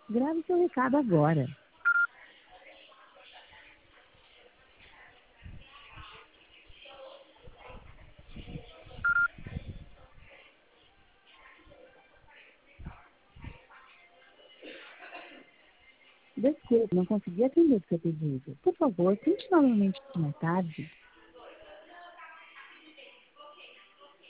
Grave seu recado agora. Desculpe, não consegui atender o seu pedido. Por favor, tente novamente mais tarde.